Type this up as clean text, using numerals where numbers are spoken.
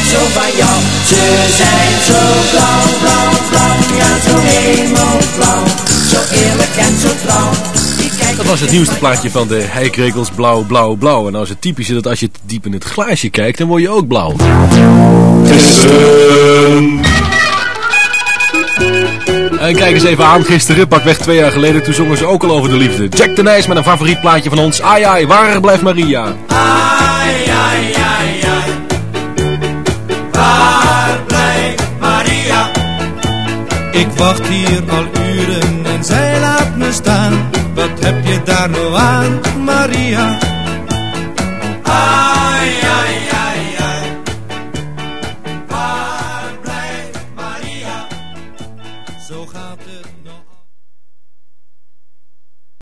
zo van jou. Ze zijn zo blauw, blauw, blauw, ja zo hemelblauw. Zo eerlijk en zo trouw. Dat was het nieuwste plaatje van de heikrekels blauw, blauw, blauw. En nou is het typische dat als je te diep in het glaasje kijkt, dan word je ook blauw. Gisteren. En kijk eens even aan, gisteren, pakweg 2 jaar geleden, toen zongen ze ook al over de liefde. Jack de Nijs met een favoriet plaatje van ons. Ai ai, waar blijft Maria? Ai ai ai ai, waar blijft Maria? Ik wacht hier al uren en zij laat me staan. Wat heb je daar nou aan, Maria? Ai